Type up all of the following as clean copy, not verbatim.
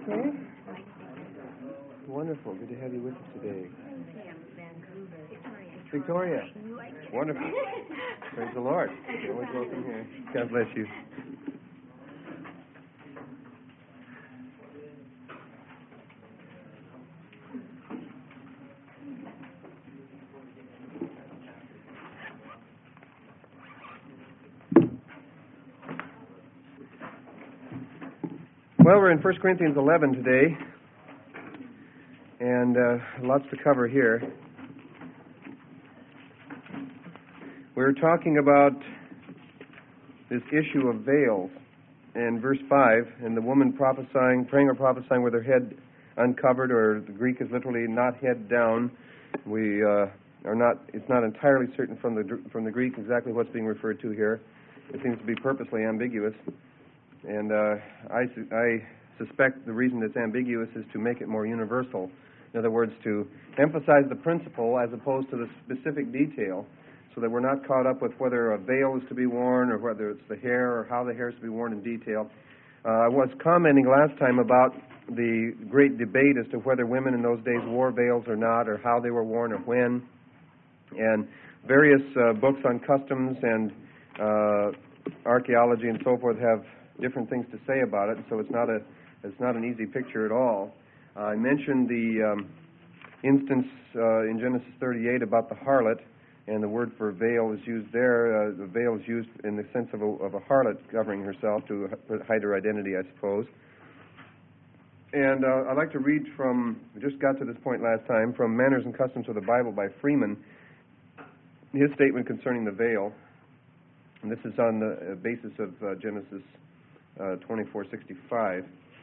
Okay. Wonderful. Good to have you with us today. Victoria. Wonderful. Praise the Lord. You're always welcome here. God bless you. Well, we're in 1 Corinthians 11 today, and lots to cover here. We're talking about this issue of veils in verse 5, and the woman prophesying, praying or prophesying with her head uncovered, or the Greek is literally not head down. We are not. It's not entirely certain from the Greek exactly what's being referred to here. It seems to be purposely ambiguous. And I suspect the reason it's ambiguous is to make it more universal. In other words, to emphasize the principle as opposed to the specific detail, so that we're not caught up with whether a veil is to be worn or whether it's the hair or how the hair is to be worn in detail. I was commenting last time about the great debate as to whether women in those days wore veils or not, or how they were worn or when. And various books on customs and archaeology and so forth have different things to say about it, and so it's not an easy picture at all. I mentioned the instance in Genesis 38 about the harlot, and the word for veil is used there. The veil is used in the sense of a harlot covering herself to hide her identity, I suppose. And I'd like to read from, we just got to this point last time, from Manners and Customs of the Bible by Freeman, his statement concerning the veil. And this is on the basis of Genesis 24:65,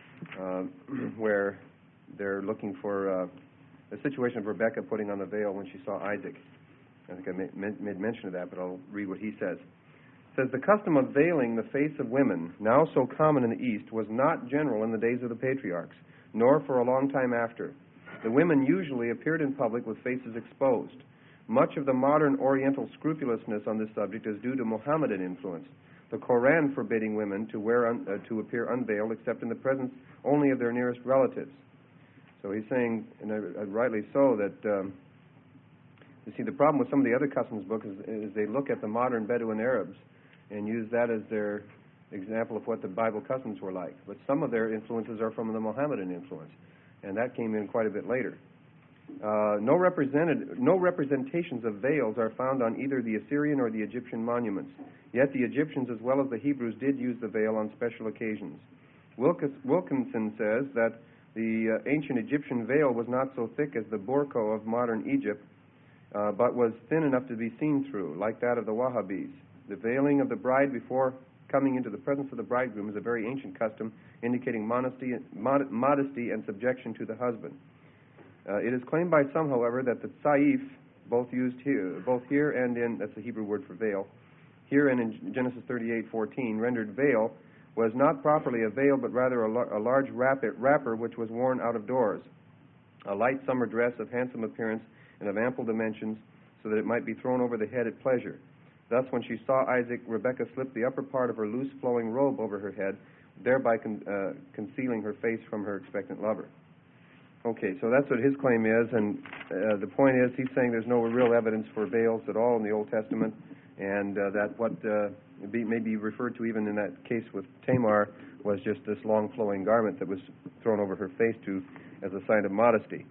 where they're looking for the situation of Rebekah putting on the veil when she saw Isaac. I think I made mention of that, but I'll read what he says. It says, "The custom of veiling the face of women, now so common in the East, was not general in the days of the patriarchs, nor for a long time after. The women usually appeared in public with faces exposed. Much of the modern Oriental scrupulousness on this subject is due to Mohammedan influence. The Koran forbidding women to appear unveiled except in the presence only of their nearest relatives." So he's saying, and rightly so, that you see, the problem with some of the other customs books is they look at the modern Bedouin Arabs and use that as their example of what the Bible customs were like. But some of their influences are from the Mohammedan influence, and that came in quite a bit later. No representations of veils are found on either the Assyrian or the Egyptian monuments. Yet the Egyptians as well as the Hebrews did use the veil on special occasions. Wilkinson says that the ancient Egyptian veil was not so thick as the burqa of modern Egypt, but was thin enough to be seen through, like that of the Wahhabis. The veiling of the bride before coming into the presence of the bridegroom is a very ancient custom, indicating modesty and subjection to the husband. It is claimed by some, however, that the tsaif, both here and in, that's the Hebrew word for veil, here and in Genesis 38:14, rendered veil, was not properly a veil, but rather a large wrapper which was worn out of doors, a light summer dress of handsome appearance and of ample dimensions, so that it might be thrown over the head at pleasure. Thus, when she saw Isaac, Rebekah slipped the upper part of her loose flowing robe over her head, thereby concealing her face from her expectant lover. Okay, so that's what his claim is, and the point is he's saying there's no real evidence for veils at all in the Old Testament, and that what may be referred to even in that case with Tamar was just this long flowing garment that was thrown over her face as a sign of modesty.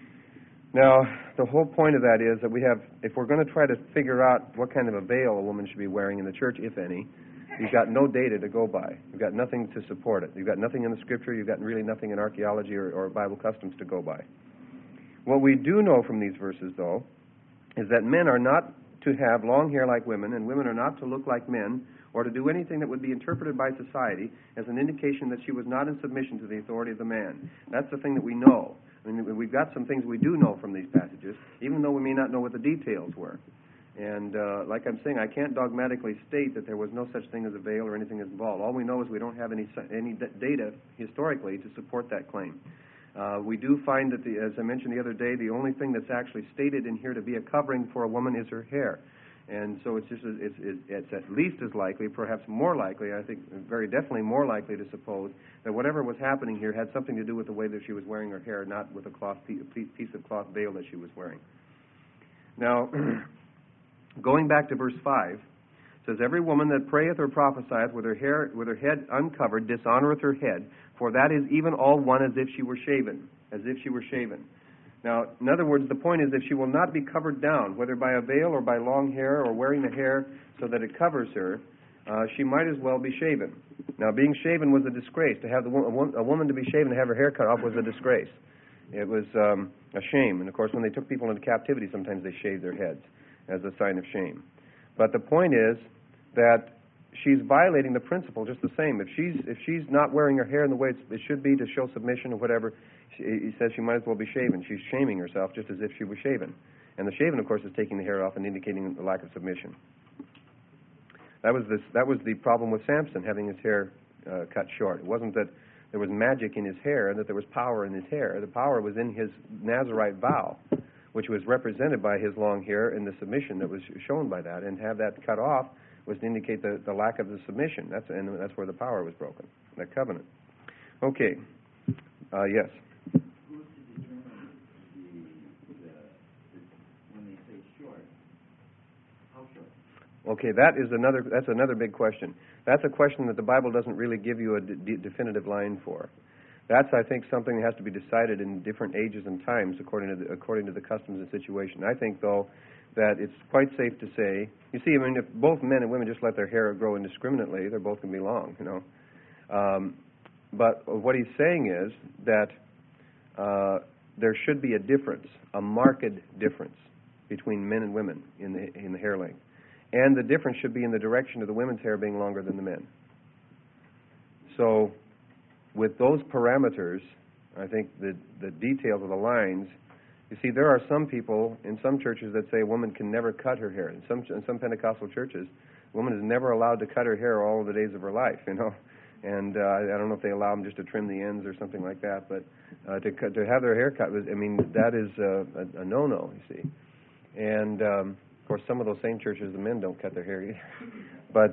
Now, the whole point of that is that if we're going to try to figure out what kind of a veil a woman should be wearing in the church, if any, you've got no data to go by. You've got nothing to support it. You've got nothing in the Scripture. You've got really nothing in archaeology or Bible customs to go by. What we do know from these verses, though, is that men are not to have long hair like women, and women are not to look like men, or to do anything that would be interpreted by society as an indication that she was not in submission to the authority of the man. That's the thing that we know. I mean, we've got some things we do know from these passages, even though we may not know what the details were. And like I'm saying, I can't dogmatically state that there was no such thing as a veil or anything involved. All we know is we don't have any data historically to support that claim. We do find that, as I mentioned the other day, the only thing that's actually stated in here to be a covering for a woman is her hair. And so it's at least as likely, perhaps more likely, I think very definitely more likely to suppose that whatever was happening here had something to do with the way that she was wearing her hair, not with a piece of cloth veil that she was wearing. Now, going back to verse 5, it says, "Every woman that prayeth or prophesieth with her head uncovered dishonoreth her head, for that is even all one as if she were shaven." As if she were shaven. Now, in other words, the point is, if she will not be covered down, whether by a veil or by long hair or wearing the hair so that it covers her, she might as well be shaven. Now, being shaven was a disgrace. To have a woman to be shaven, to have her hair cut off, was a disgrace. It was a shame. And, of course, when they took people into captivity, sometimes they shaved their heads as a sign of shame. But the point is that she's violating the principle just the same. If she's not wearing her hair in the way it should be to show submission or whatever, he says she might as well be shaven. She's shaming herself just as if she was shaven. And the shaven, of course, is taking the hair off and indicating the lack of submission. That was the problem with Samson, having his hair cut short. It wasn't that there was magic in his hair and that there was power in his hair. The power was in his Nazirite vow, which was represented by his long hair and the submission that was shown by that. And to have that cut off was to indicate the lack of the submission. That's where the power was broken, that covenant. Okay. Yes. Who's to determine when they say short? How short? Okay, that's another big question. That's a question that the Bible doesn't really give you a definitive line for. That's, I think, something that has to be decided in different ages and times according to the customs and situation. I think, though, that it's quite safe to say, you see, I mean, if both men and women just let their hair grow indiscriminately, they're both going to be long, you know. But what he's saying is that there should be a difference, a marked difference between men and women in the hair length. And the difference should be in the direction of the women's hair being longer than the men. So with those parameters, I think the details of the lines, you see, there are some people in some churches that say a woman can never cut her hair. In some Pentecostal churches, a woman is never allowed to cut her hair all of the days of her life, you know. And I don't know if they allow them just to trim the ends or something like that, but to have their hair cut, I mean, that is a no-no, you see. And, of course, some of those same churches, the men don't cut their hair either. But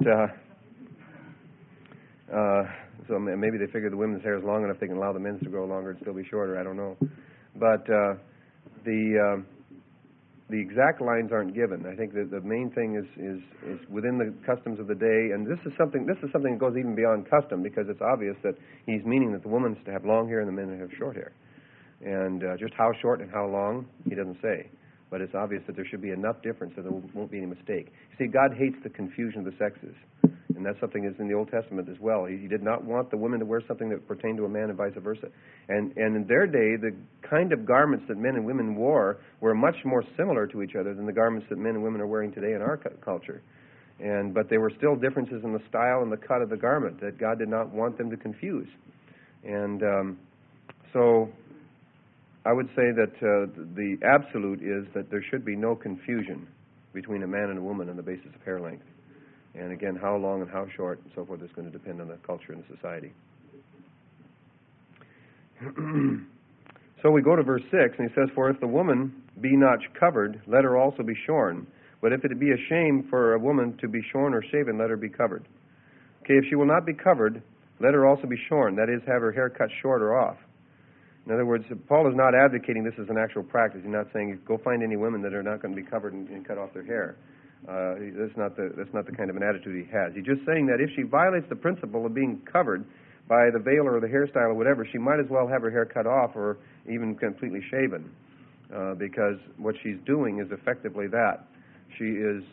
so maybe they figure the women's hair is long enough they can allow the men's to grow longer and still be shorter. I don't know. But the exact lines aren't given. I think that the main thing is within the customs of the day, and this is something that goes even beyond custom, because it's obvious that he's meaning that the woman's to have long hair and the men to have short hair. And just how short and how long, he doesn't say. But it's obvious that there should be enough difference so there won't be any mistake. You see, God hates the confusion of the sexes. And that's something that's in the Old Testament as well. He did not want the women to wear something that pertained to a man and vice versa. And in their day, the kind of garments that men and women wore were much more similar to each other than the garments that men and women are wearing today in our culture. But there were still differences in the style and the cut of the garment that God did not want them to confuse. And so I would say that the absolute is that there should be no confusion between a man and a woman on the basis of hair length. And again, how long and how short and so forth is going to depend on the culture and the society. So we go to verse 6, and he says, "For if the woman be not covered, let her also be shorn. But if it be a shame for a woman to be shorn or shaven, let her be covered." Okay, if she will not be covered, let her also be shorn. That is, have her hair cut short or off. In other words, Paul is not advocating this as an actual practice. He's not saying, go find any women that are not going to be covered and cut off their hair. That's not the kind of an attitude he has. He's just saying that if she violates the principle of being covered by the veil or the hairstyle or whatever, she might as well have her hair cut off or even completely shaven, because what she's doing is effectively that. She is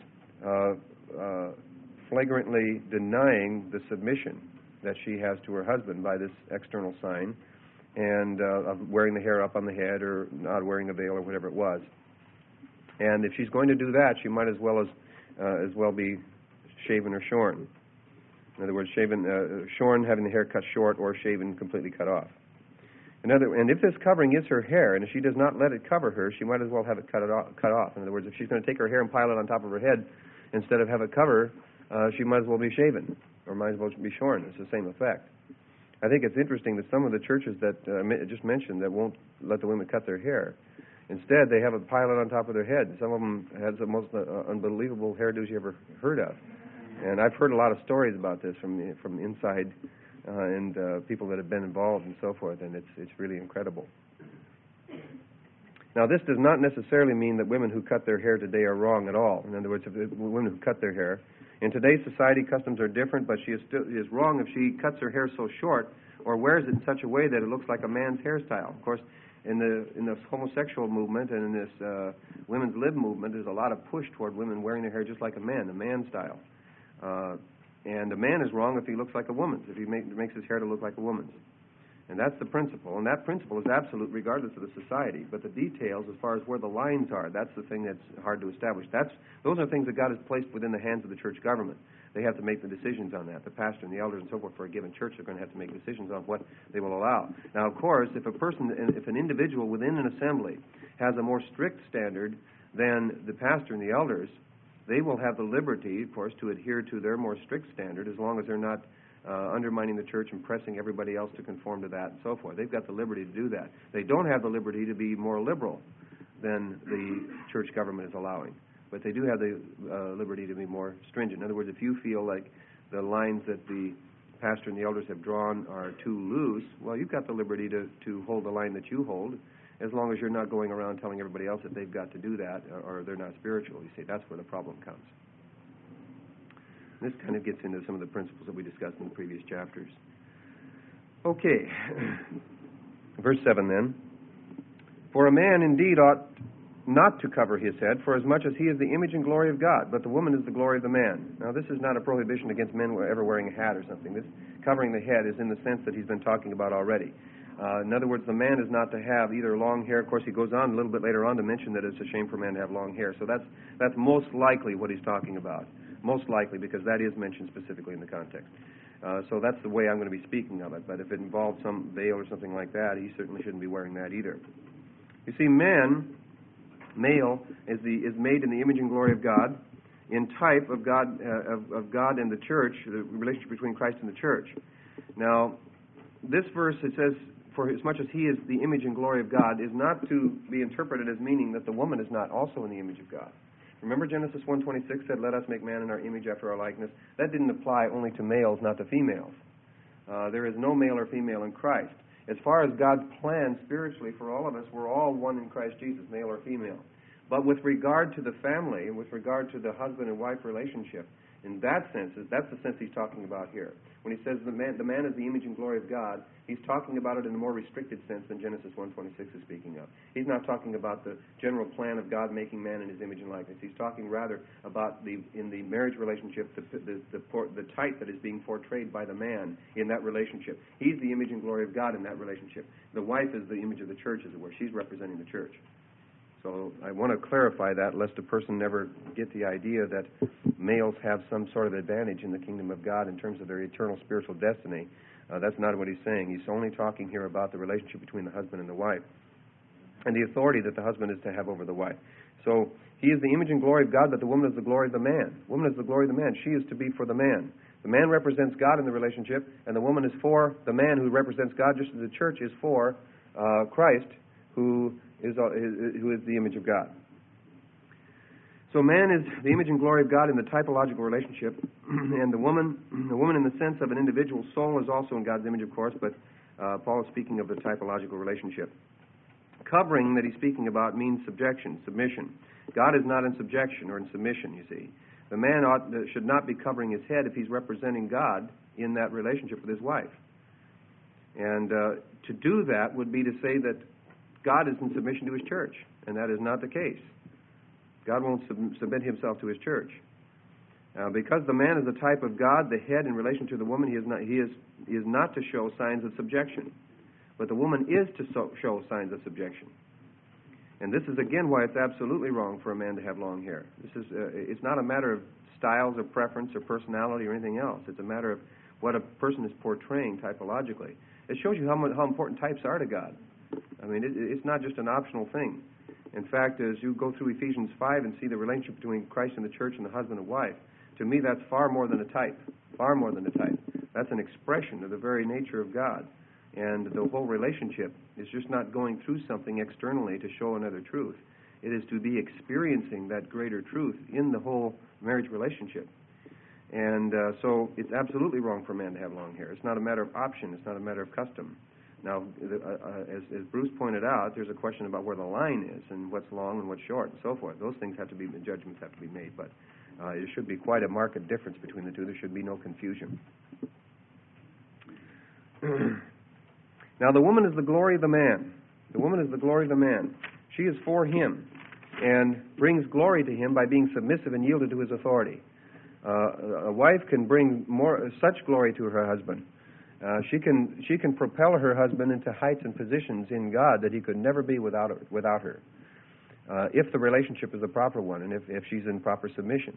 flagrantly denying the submission that she has to her husband by this external sign, and of wearing the hair up on the head or not wearing a veil or whatever it was. And if she's going to do that, she might as well be shaven or shorn. In other words, shorn, having the hair cut short, or shaven, completely cut off. And if this covering is her hair, and if she does not let it cover her, she might as well have it cut off. In other words, if she's going to take her hair and pile it on top of her head instead of have it cover, she might as well be shaven, or might as well be shorn. It's the same effect. I think it's interesting that some of the churches that I just mentioned that won't let the women cut their hair, Instead, they have a pilot on top of their head. Some of them have the most unbelievable hairdos you ever heard of. And I've heard a lot of stories about this from inside and people that have been involved and so forth, and it's really incredible. Now, this does not necessarily mean that women who cut their hair today are wrong at all. In other words, if women who cut their hair. In today's society, customs are different, but she is wrong if she cuts her hair so short or wears it in such a way that it looks like a man's hairstyle. Of course, in the homosexual movement and in this women's lib movement, there's a lot of push toward women wearing their hair just like a man, the man style. And a man is wrong if he looks like a woman's, if he makes his hair to look like a woman's. And that's the principle, and that principle is absolute regardless of the society. But the details, as far as where the lines are, that's the thing that's hard to establish. Those are things that God has placed within the hands of the church government. They have to make the decisions on that. The pastor and the elders and so forth for a given church are going to have to make decisions on what they will allow. Now, of course, if an individual within an assembly has a more strict standard than the pastor and the elders, they will have the liberty, of course, to adhere to their more strict standard as long as they're not undermining the church and pressing everybody else to conform to that and so forth. They've got the liberty to do that. They don't have the liberty to be more liberal than the church government is allowing, but they do have the liberty to be more stringent. In other words, if you feel like the lines that the pastor and the elders have drawn are too loose, well, you've got the liberty to hold the line that you hold, as long as you're not going around telling everybody else that they've got to do that or they're not spiritual. You see, that's where the problem comes. This kind of gets into some of the principles that we discussed in the previous chapters. Okay. Verse 7 then. For a man indeed ought not to cover his head, for as much as he is the image and glory of God, but the woman is the glory of the man. Now, this is not a prohibition against men ever wearing a hat or something. This covering the head is in the sense that he's been talking about already. In other words, the man is not to have either long hair. Of course, he goes on a little bit later on to mention that it's a shame for a man to have long hair. So that's most likely what he's talking about. Most likely, because that is mentioned specifically in the context. So that's the way I'm going to be speaking of it. But if it involves some veil or something like that, he certainly shouldn't be wearing that either. You see, male, is made in the image and glory of God, in type of God and the church, the relationship between Christ and the church. Now, this verse, it says, for as much as he is the image and glory of God, is not to be interpreted as meaning that the woman is not also in the image of God. Remember Genesis 1:26 said, let us make man in our image after our likeness. That didn't apply only to males, not to females. There is no male or female in Christ. As far as God's plan spiritually for all of us, we're all one in Christ Jesus, male or female. But with regard to the family, and with regard to the husband and wife relationship, in that sense, that's the sense he's talking about here. When he says the man is the image and glory of God, he's talking about it in a more restricted sense than Genesis 1:26 is speaking of. He's not talking about the general plan of God making man in his image and likeness. He's talking rather about in the marriage relationship, the type that is being portrayed by the man in that relationship. He's the image and glory of God in that relationship. The wife is the image of the church, as it were. She's representing the church. So I want to clarify that, lest a person never get the idea that males have some sort of advantage in the kingdom of God in terms of their eternal spiritual destiny. That's not what he's saying. He's only talking here about the relationship between the husband and the wife and the authority that the husband is to have over the wife. So he is the image and glory of God, but the woman is the glory of the man. Woman is the glory of the man. She is to be for the man. The man represents God in the relationship, and the woman is for the man who represents God, just as the church is for Christ, who is the image of God. So man is the image and glory of God in the typological relationship, and the woman in the sense of an individual soul is also in God's image, of course, but Paul is speaking of the typological relationship. Covering that he's speaking about means subjection, submission. God is not in subjection or in submission, you see. The man should not be covering his head if he's representing God in that relationship with his wife. And to do that would be to say that God is in submission to his church, and that is not the case. God won't submit himself to his church. Because the man is the type of God, the head in relation to the woman, he is not to show signs of subjection. But the woman is to show signs of subjection. And this is, again, why it's absolutely wrong for a man to have long hair. It's not a matter of styles or preference or personality or anything else. It's a matter of what a person is portraying typologically. It shows you how important types are to God. I mean, it's not just an optional thing. In fact, as you go through Ephesians 5 and see the relationship between Christ and the church and the husband and wife, to me that's far more than a type. Far more than a type. That's an expression of the very nature of God. And the whole relationship is just not going through something externally to show another truth. It is to be experiencing that greater truth in the whole marriage relationship. And so it's absolutely wrong for a man to have long hair. It's not a matter of option. It's not a matter of custom. Now, as Bruce pointed out, there's a question about where the line is and what's long and what's short and so forth. Those things have to be, judgments have to be made. But it should be quite a marked difference between the two. There should be no confusion. Now, the woman is the glory of the man. The woman is the glory of the man. She is for him and brings glory to him by being submissive and yielded to his authority. A wife can bring such glory to her husband. She can propel her husband into heights and positions in God that he could never be without her, if the relationship is a proper one and if she's in proper submission.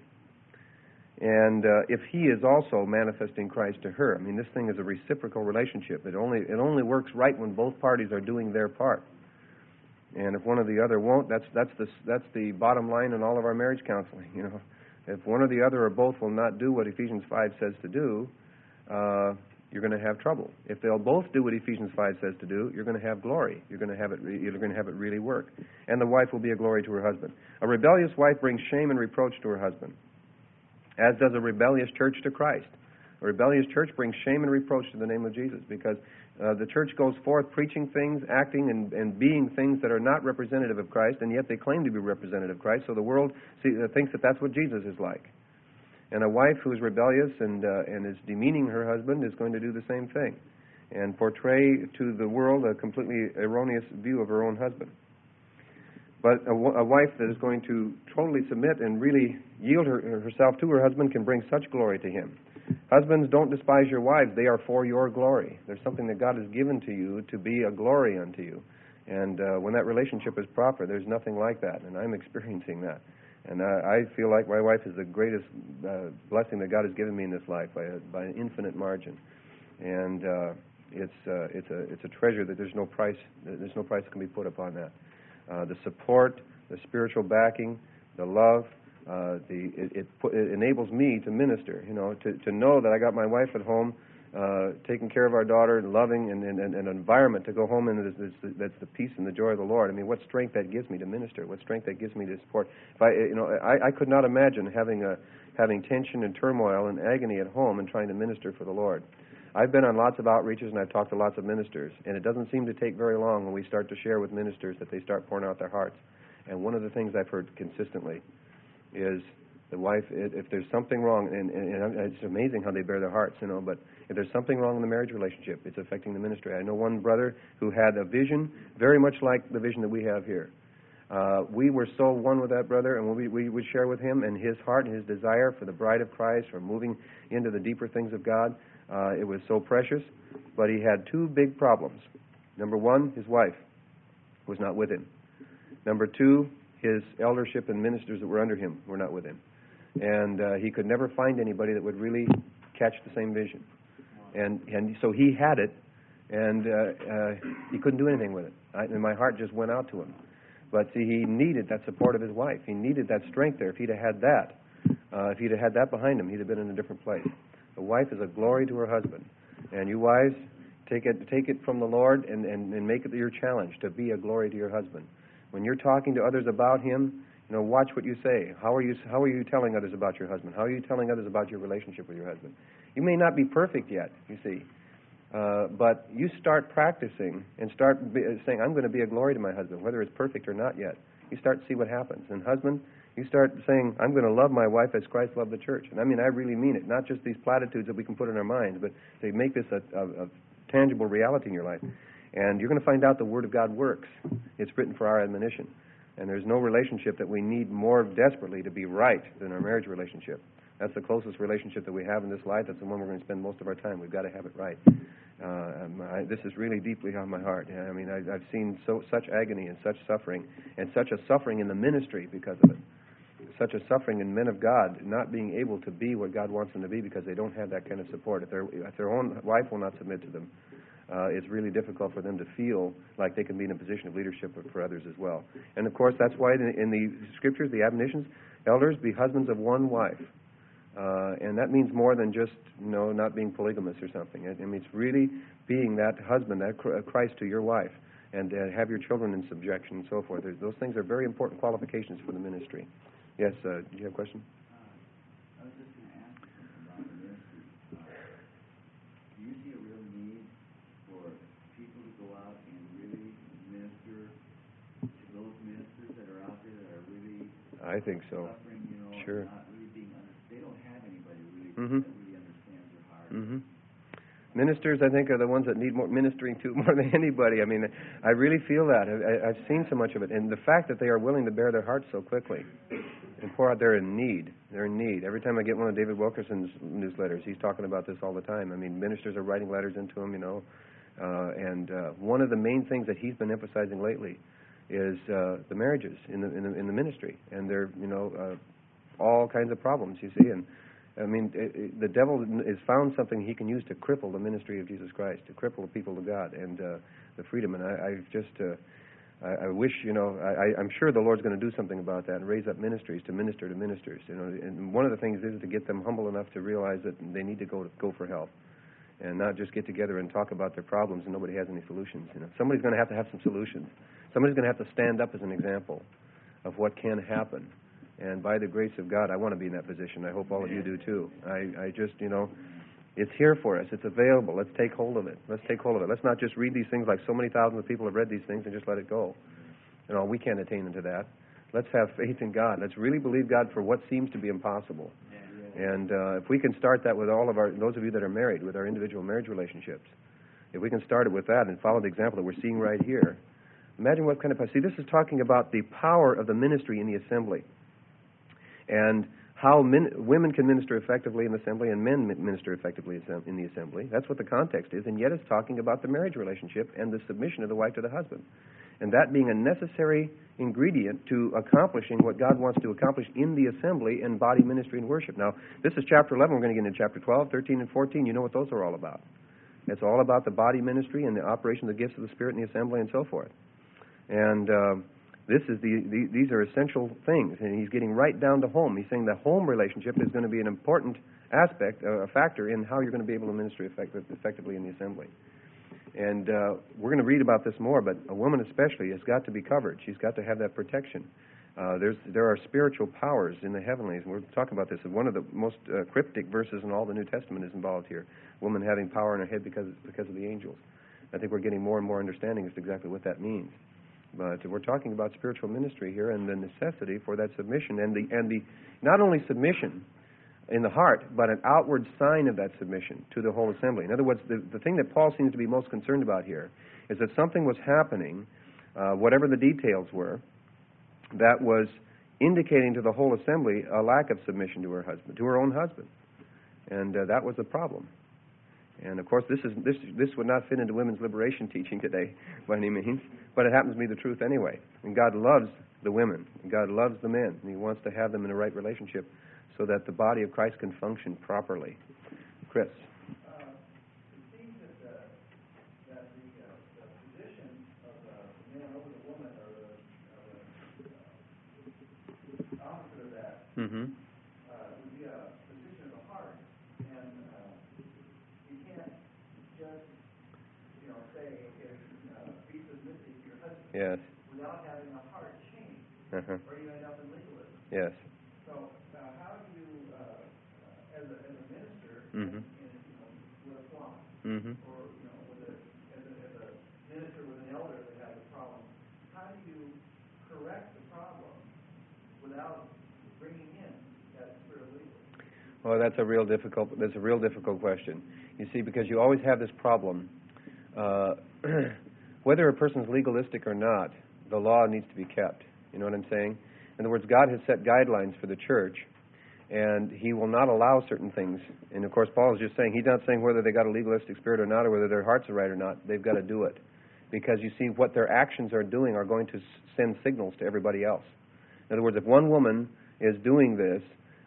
And if he is also manifesting Christ to her. I mean, this thing is a reciprocal relationship. It only works right when both parties are doing their part. And if one or the other won't, that's the bottom line in all of our marriage counseling. You know, if one or the other or both will not do what Ephesians 5 says to do, you're going to have trouble. If they'll both do what Ephesians 5 says to do, you're going to have glory. You're going to have it really work. And the wife will be a glory to her husband. A rebellious wife brings shame and reproach to her husband, as does a rebellious church to Christ. A rebellious church brings shame and reproach to the name of Jesus, because the church goes forth preaching things, acting and being things that are not representative of Christ, and yet they claim to be representative of Christ, so the world thinks that that's what Jesus is like. And a wife who is rebellious and is demeaning her husband is going to do the same thing and portray to the world a completely erroneous view of her own husband. But a wife that is going to totally submit and really yield herself to her husband can bring such glory to him. Husbands, don't despise your wives. They are for your glory. There's something that God has given to you to be a glory unto you. And when that relationship is proper, there's nothing like that. And I'm experiencing that. And I feel like my wife is the greatest blessing that God has given me in this life by an infinite margin. And it's a treasure that there's no price that can be put upon that. The support, the spiritual backing, the love, it enables me to minister. You know, to know that I got my wife at home, taking care of our daughter, and loving, and an environment to go home in that's the peace and the joy of the Lord. I mean, what strength that gives me to minister! What strength that gives me to support! If I could not imagine having tension and turmoil and agony at home and trying to minister for the Lord. I've been on lots of outreaches and I've talked to lots of ministers, and it doesn't seem to take very long when we start to share with ministers that they start pouring out their hearts. And one of the things I've heard consistently is the wife, if there's something wrong, and it's amazing how they bear their hearts, you know, but if there's something wrong in the marriage relationship, it's affecting the ministry. I know one brother who had a vision very much like the vision that we have here. We were so one with that brother, and we would share with him and his heart and his desire for the bride of Christ, for moving into the deeper things of God. It was so precious, but he had two big problems. Number one, his wife was not with him. Number two, his eldership and ministers that were under him were not with him. And he could never find anybody that would really catch the same vision. And so he had it, and he couldn't do anything with it. And my heart just went out to him. But see, he needed that support of his wife. He needed that strength there. If he'd have had that behind him, he'd have been in a different place. The wife is a glory to her husband. And you wives, take it from the Lord and make it your challenge to be a glory to your husband. When you're talking to others about him, you know, watch what you say. How are you telling others about your husband? How are you telling others about your relationship with your husband? You may not be perfect yet, you see, but you start practicing and start saying, I'm going to be a glory to my husband, whether it's perfect or not yet. You start to see what happens. And husband, you start saying, I'm going to love my wife as Christ loved the church. And I mean, I really mean it. Not just these platitudes that we can put in our minds, but to make this a tangible reality in your life. And you're going to find out the Word of God works. It's written for our admonition. And there's no relationship that we need more desperately to be right than our marriage relationship. That's the closest relationship that we have in this life. That's the one we're going to spend most of our time. We've got to have it right. This is really deeply on my heart. I mean, I've seen such agony and such suffering, and such a suffering in the ministry because of it. Such a suffering in men of God not being able to be what God wants them to be because they don't have that kind of support. If their own wife will not submit to them, it's really difficult for them to feel like they can be in a position of leadership for others as well. And of course, that's why in the Scriptures, the admonitions, elders, be husbands of one wife. And that means more than just, not being polygamous or something. It means really being that husband, that Christ to your wife, and have your children in subjection and so forth. Those things are very important qualifications for the ministry. Yes, do you have a question? I was just going to ask you about the ministry. Do you see a real need for people to go out and really minister to those ministers that are out there that are really I think so. suffering, Sure. not really being understood? They don't have anybody really Mm-hmm. that really understands their heart. Mm-hmm. Ministers, I think, are the ones that need more ministering to more than anybody. I mean, I really feel that. I've seen so much of it. And the fact that they are willing to bare their hearts so quickly and pour out, they're in need. They're in need. Every time I get one of David Wilkerson's newsletters, he's talking about this all the time. I mean, ministers are writing letters into him, and one of the main things that he's been emphasizing lately is the marriages in the ministry. And they're, all kinds of problems, you see, and I mean, the devil has found something he can use to cripple the ministry of Jesus Christ, to cripple the people of God and the freedom. And I wish, I'm sure the Lord's going to do something about that and raise up ministries to minister to ministers. And one of the things is to get them humble enough to realize that they need to go for help, and not just get together and talk about their problems and nobody has any solutions. Somebody's going to have some solutions. Somebody's going to have to stand up as an example of what can happen. And by the grace of God, I want to be in that position. I hope all of you do too. I just, it's here for us. It's available. Let's take hold of it. Let's not just read these things like so many thousands of people have read these things and just let it go. We can't attain into that. Let's have faith in God. Let's really believe God for what seems to be impossible. And if we can start that with those of you that are married, with our individual marriage relationships, if we can start it with that and follow the example that we're seeing right here, imagine what kind of... See, this is talking about the power of the ministry in the assembly, and how women can minister effectively in the assembly and men minister effectively in the assembly. That's what the context is, and yet it's talking about the marriage relationship and the submission of the wife to the husband, and that being a necessary ingredient to accomplishing what God wants to accomplish in the assembly and body ministry and worship. Now, this is chapter 11. We're going to get into chapter 12, 13, and 14. You know what those are all about. It's all about the body ministry and the operation of the gifts of the Spirit in the assembly and so forth. And these are essential things, and he's getting right down to home. He's saying the home relationship is going to be an important aspect, a factor in how you're going to be able to minister effectively in the assembly. And we're going to read about this more, but a woman especially has got to be covered. She's got to have that protection. There are spiritual powers in the heavenlies, and we're talking about this. One of the most cryptic verses in all the New Testament is involved here. Woman having power in her head because of the angels. I think we're getting more and more understanding as to exactly what that means. But we're talking about spiritual ministry here and the necessity for that submission and the not only submission in the heart, but an outward sign of that submission to the whole assembly. In other words, the thing that Paul seems to be most concerned about here is that something was happening, whatever the details were, that was indicating to the whole assembly a lack of submission to her husband, to her own husband, and that was the problem. And of course, this would not fit into women's liberation teaching today by any means, but it happens to be the truth anyway. And God loves the women, and God loves the men, and He wants to have them in a right relationship so that the body of Christ can function properly. Chris. It seems that the position of the man over the woman, or the opposite of that, Mm-hmm. would be a position of the heart, and you can't just, say, be submissive to your husband. Yes. Without having a heart change, Uh-huh. or you end up in legalism. Yes. So how do you, as a minister, Mm-hmm. with a flock, Mm-hmm. or as a minister with an elder that has a problem, how do you correct the problem without bringing in that spirit of legalism? Well, that's a real difficult question. You see, because you always have this problem. Whether a person's legalistic or not, the law needs to be kept. You know what I'm saying? In other words, God has set guidelines for the church, and He will not allow certain things. And of course, Paul is just saying, he's not saying whether they got a legalistic spirit or not, or whether their hearts are right or not. They've got to do it. Because you see, what their actions are doing are going to send signals to everybody else. In other words, if one woman is doing this,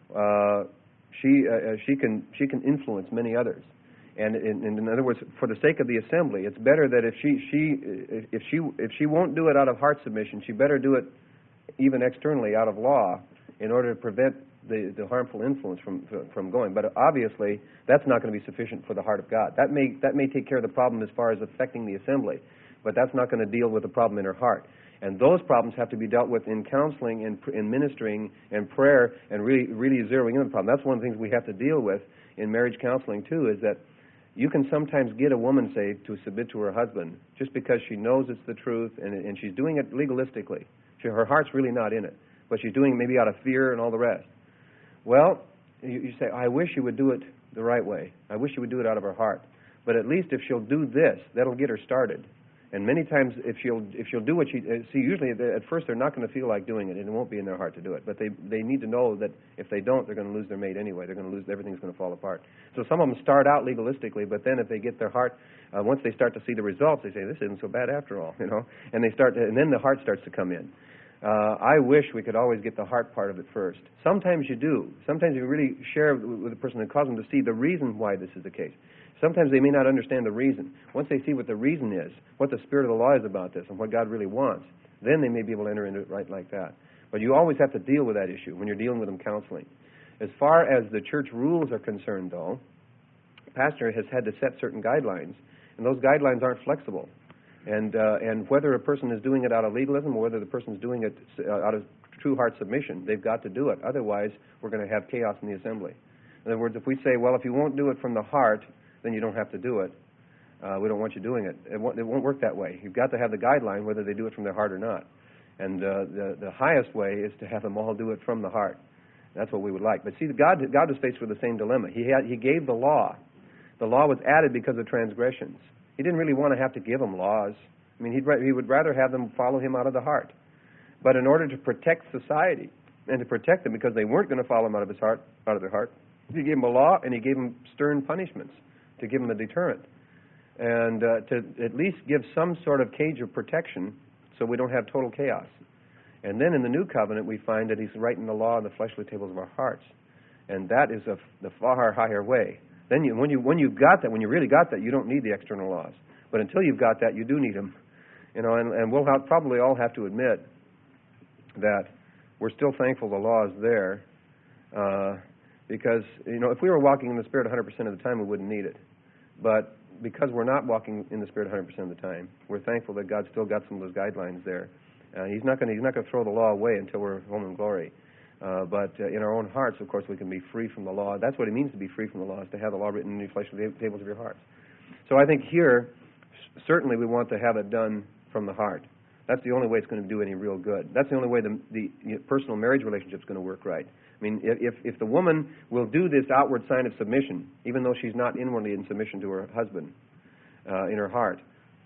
she can influence many others. And in other words, for the sake of the assembly, it's better that if she won't do it out of heart submission, she better do it even externally out of law, in order to prevent the harmful influence from going. But obviously, that's not going to be sufficient for the heart of God. That may take care of the problem as far as affecting the assembly, but that's not going to deal with the problem in her heart. And those problems have to be dealt with in counseling and in ministering and prayer and really zeroing in on the problem. That's one of the things we have to deal with in marriage counseling too, is that you can sometimes get a woman, say, to submit to her husband just because she knows it's the truth and she's doing it legalistically. Her heart's really not in it, but she's doing it maybe out of fear and all the rest. Well, you say, I wish you would do it the right way. I wish you would do it out of her heart. But at least if she'll do this, that'll get her started. And many times, if she'll do what she see, usually at first they're not going to feel like doing it, and it won't be in their heart to do it. But they need to know that if they don't, they're going to lose their mate anyway. They're going to lose, everything's going to fall apart. So some of them start out legalistically, but then if they get their heart, once they start to see the results, they say, this isn't so bad after all, and and then the heart starts to come in. I wish we could always get the heart part of it first. Sometimes you do. Sometimes you really share with the person and cause them to see the reason why this is the case. Sometimes they may not understand the reason. Once they see what the reason is, what the spirit of the law is about this, and what God really wants, then they may be able to enter into it right like that. But you always have to deal with that issue when you're dealing with them counseling. As far as the church rules are concerned, though, the pastor has had to set certain guidelines, and those guidelines aren't flexible. And whether a person is doing it out of legalism or whether the person is doing it out of true heart submission, they've got to do it. Otherwise, we're going to have chaos in the assembly. In other words, if we say, well, if you won't do it from the heart, then you don't have to do it. We don't want you doing it. It won't work that way. You've got to have the guideline whether they do it from their heart or not. And the highest way is to have them all do it from the heart. That's what we would like. But see, God was faced with the same dilemma. He gave the law. The law was added because of transgressions. He didn't really want to have to give them laws. I mean, he would rather have them follow him out of the heart. But in order to protect society and to protect them, because they weren't going to follow him out of their heart, he gave them a law and he gave them stern punishments to give them a deterrent and to at least give some sort of cage of protection so we don't have total chaos. And then in the new covenant, we find that he's writing the law on the fleshly tables of our hearts, and that is the far higher way. Then when you really got that, you don't need the external laws. But until you've got that, you do need them. And we'll probably all have to admit that we're still thankful the law is there, because if we were walking in the Spirit 100% of the time, we wouldn't need it. But because we're not walking in the Spirit 100% of the time, we're thankful that God's still got some of those guidelines there. He's not going to throw the law away until we're home in glory. But in our own hearts, of course, we can be free from the law. That's what it means to be free from the law, is to have the law written in the fleshly tables of your hearts. So I think here, certainly we want to have it done from the heart. That's the only way it's going to do any real good. That's the only way the personal marriage relationship is going to work right. I mean, if the woman will do this outward sign of submission, even though she's not inwardly in submission to her husband in her heart,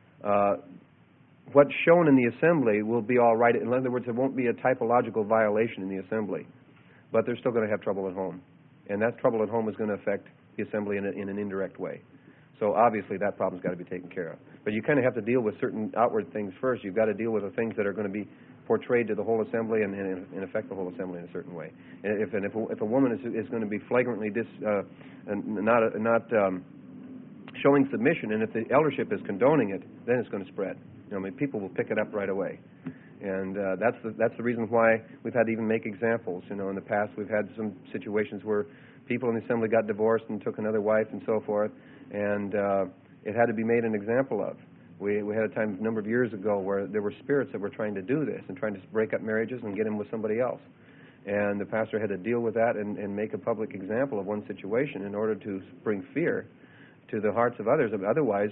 what's shown in the assembly will be all right. In other words, there won't be a typological violation in the assembly, but they're still going to have trouble at home. And that trouble at home is going to affect the assembly in an indirect way. So obviously that problem's got to be taken care of. But you kind of have to deal with certain outward things first. You've got to deal with the things that are going to be portrayed to the whole assembly and affect the whole assembly in a certain way. And if a woman is going to be flagrantly not showing submission, and if the eldership is condoning it, then it's going to spread. People will pick it up right away. And that's the reason why we've had to even make examples. In the past we've had some situations where people in the assembly got divorced and took another wife and so forth, and it had to be made an example of. We had a time a number of years ago where there were spirits that were trying to do this and trying to break up marriages and get them with somebody else. And the pastor had to deal with that and make a public example of one situation in order to bring fear to the hearts of others. Otherwise,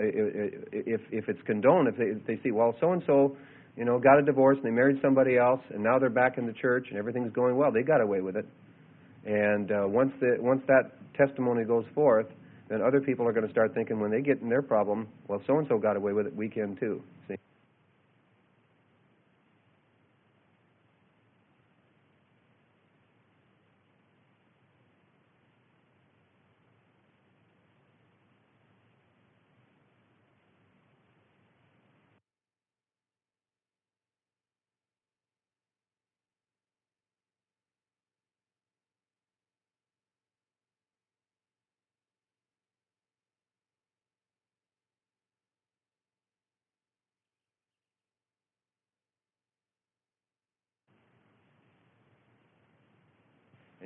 if it's condoned, if they see, well, so-and-so, got a divorce and they married somebody else and now they're back in the church and everything's going well, they got away with it. And once that testimony goes forth, then other people are going to start thinking when they get in their problem, well, so-and-so got away with it, we can too. See?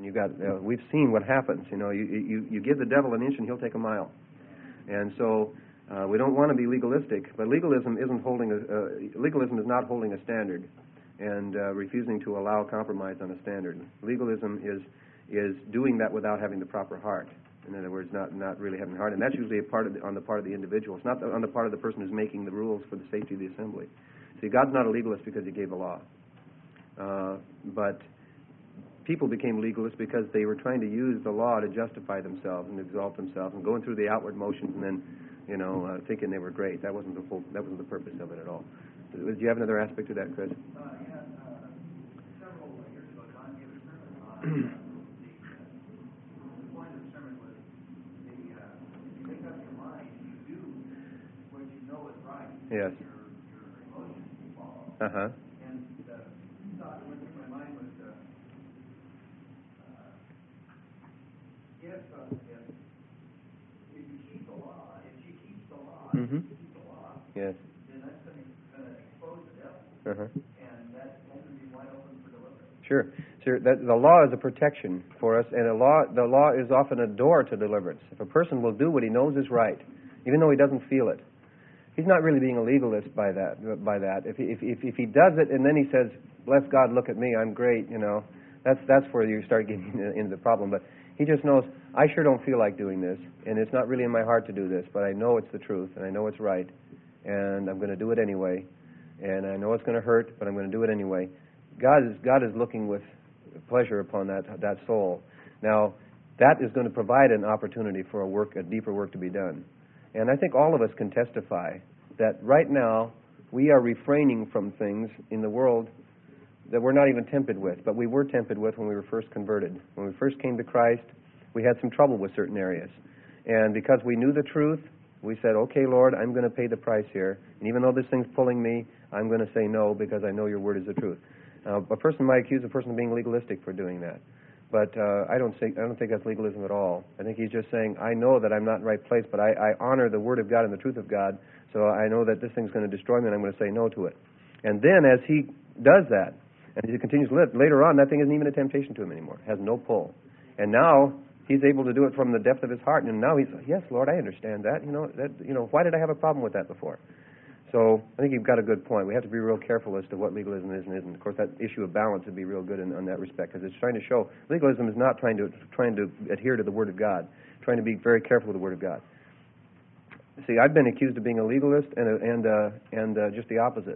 And you've got, we've seen what happens. You give the devil an inch and he'll take a mile. And so we don't want to be legalistic, but legalism is not holding a standard and refusing to allow compromise on a standard. Legalism is doing that without having the proper heart. In other words, not really having heart, and that's usually on the part of the individual. It's not on the part of the person who's making the rules for the safety of the assembly. See, God's not a legalist because He gave a law, but people became legalists because they were trying to use the law to justify themselves and exalt themselves, and going through the outward motions, and then thinking they were great. That wasn't the purpose of it at all. Do you have another aspect to that, Chris? Several years ago, Don gave a sermon on the point of the sermon was if you make up your mind, you do what you know is right. Yes. Your emotions you follow. Uh-huh. And the thought that went through my mind was if you keep the law, if she keeps the law, Mm-hmm. if you keep the law, Yes. then that's going to expose the devil. Uh-huh. And that's going to be wide open for deliverance. Sure. The law is a protection for us, and the law is often a door to deliverance. If a person will do what he knows is right, even though he doesn't feel it, he's not really being a legalist by that. If he does it and then he says, "Bless God, look at me, I'm great," that's where you start getting into the problem. But he just knows, I sure don't feel like doing this, and it's not really in my heart to do this, but I know it's the truth, and I know it's right, and I'm going to do it anyway, and I know it's going to hurt, but I'm going to do it anyway. God is looking with pleasure upon that soul. Now, that is going to provide an opportunity for a deeper work to be done. And I think all of us can testify that right now we are refraining from things in the world that we're not even tempted with, but we were tempted with when we were first converted. When we first came to Christ, we had some trouble with certain areas. And because we knew the truth, we said, "Okay, Lord, I'm going to pay the price here. And even though this thing's pulling me, I'm going to say no because I know your word is the truth." A person might accuse a person of being legalistic for doing that. But I don't think that's legalism at all. I think he's just saying, I know that I'm not in the right place, but I honor the Word of God and the truth of God, so I know that this thing's going to destroy me, and I'm going to say no to it. And then as he does that, and as he continues to live, later on, that thing isn't even a temptation to him anymore. It has no pull. And now he's able to do it from the depth of his heart, and now he's, yes, Lord, I understand that. Why did I have a problem with that before? So I think you've got a good point. We have to be real careful as to what legalism is and isn't. Of course, that issue of balance would be real good in that respect, because it's trying to show legalism is not trying to adhere to the Word of God, trying to be very careful with the Word of God. See, I've been accused of being a legalist and just the opposite.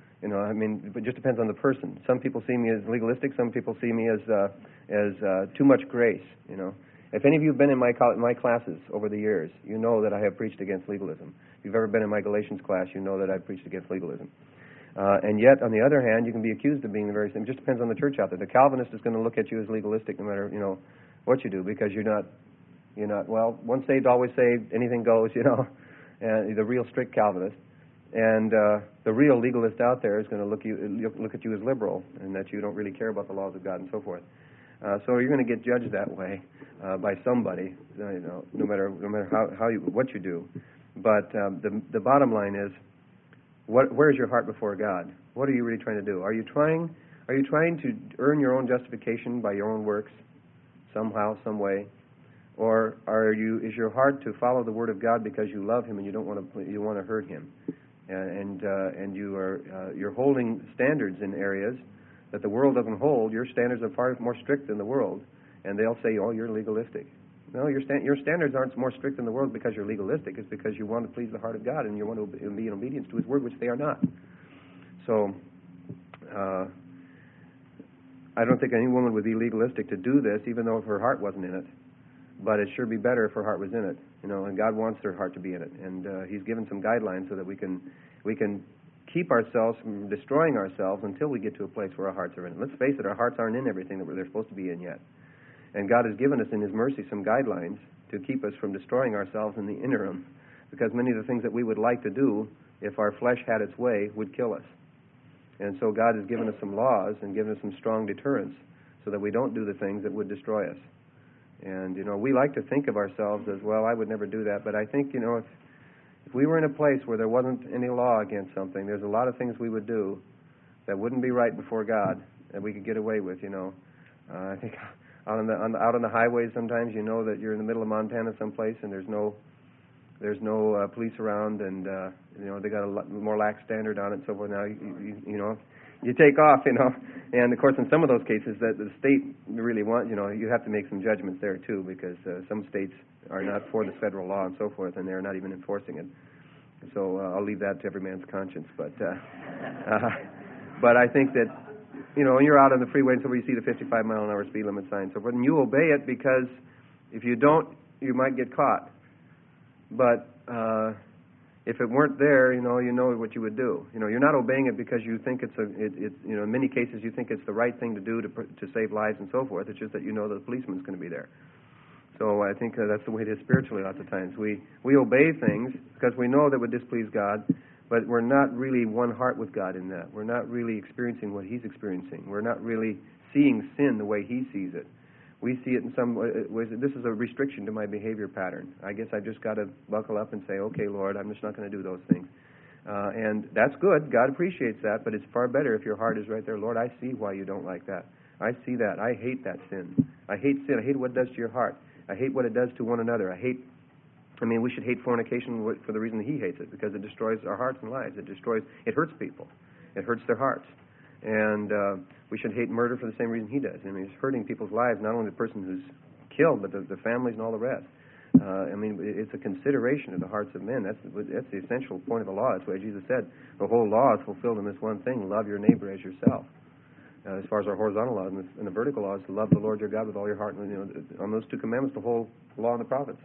It just depends on the person. Some people see me as legalistic. Some people see me as too much grace. If any of you have been in my classes over the years, you know that I have preached against legalism. If you've ever been in my Galatians class, you know that I've preached against legalism. And yet, on the other hand, you can be accused of being the very same. It just depends on the church out there. The Calvinist is going to look at you as legalistic no matter what you do, because you're not. Well, once saved, always saved. Anything goes. And the real strict Calvinist. And the real legalist out there is going to look at you as liberal, and that you don't really care about the laws of God and so forth. So you're going to get judged that way by somebody, no matter what you do. But the bottom line is, where's your heart before God? What are you really trying to do? Are you trying to earn your own justification by your own works, somehow, some way, or is your heart to follow the Word of God because you love Him and you want to hurt Him, and you're holding standards in areas that the world doesn't hold? Your standards are far more strict than the world, and they'll say, "Oh, you're legalistic." No, your standards aren't more strict than the world because you're legalistic. It's because you want to please the heart of God and you want to be in obedience to His Word, which they are not. So, I don't think any woman would be legalistic to do this, even though if her heart wasn't in it. But it'd sure be better if her heart was in it, and God wants her heart to be in it. And He's given some guidelines so that we can keep ourselves from destroying ourselves until we get to a place where our hearts are in it. Let's face it, our hearts aren't in everything that they're supposed to be in yet. And God has given us in His mercy some guidelines to keep us from destroying ourselves in the interim, because many of the things that we would like to do, if our flesh had its way, would kill us. And so God has given us some laws and given us some strong deterrents so that we don't do the things that would destroy us. And, we like to think of ourselves as, well, I would never do that. But I think, if we were in a place where there wasn't any law against something, there's a lot of things we would do that wouldn't be right before God that we could get away with, I think out on the highways. Sometimes you know that you're in the middle of Montana someplace, and there's no police around, and they got a lot more lax standard on it. So now you take off, and of course in some of those cases that the state really wants, you have to make some judgments there too, because some states are not for the federal law and so forth, and they're not even enforcing it. So I'll leave that to every man's conscience. But I think that when you're out on the freeway and so you see the 55-mile-an-hour speed limit sign, so forth, and you obey it, because if you don't, you might get caught. But if it weren't there, you know what you would do. You're not obeying it because you think in many cases you think it's the right thing to do to save lives and so forth. It's just that the policeman's going to be there. So I think that's the way it is spiritually lots of times. We obey things because we know that would displease God, but we're not really one heart with God in that. We're not really experiencing what He's experiencing. We're not really seeing sin the way He sees it. We see it in some ways. This is a restriction to my behavior pattern. I guess I've just got to buckle up and say, okay, Lord, I'm just not going to do those things. And that's good. God appreciates that, but it's far better if your heart is right there. Lord, I see why you don't like that. I see that. I hate that sin. I hate sin. I hate what it does to your heart. I hate what it does to one another. We should hate fornication for the reason that He hates it, because it destroys our hearts and lives. It hurts people. It hurts their hearts. And we should hate murder for the same reason He does. It's hurting people's lives, not only the person who's killed, but the families and all the rest. It's a consideration of the hearts of men. That's the essential point of the law. That's why Jesus said the whole law is fulfilled in this one thing: love your neighbor as yourself. As far as our horizontal laws and the vertical laws, to love the Lord your God with all your heart. On those two commandments, the whole law and the prophets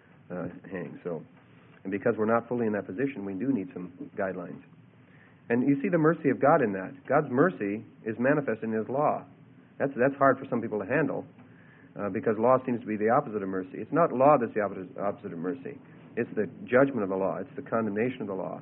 hang. So, and because we're not fully in that position, we do need some guidelines. And you see the mercy of God in that. God's mercy is manifest in His law. That's hard for some people to handle, because law seems to be the opposite of mercy. It's not law that's the opposite of mercy. It's the judgment of the law. It's the condemnation of the law.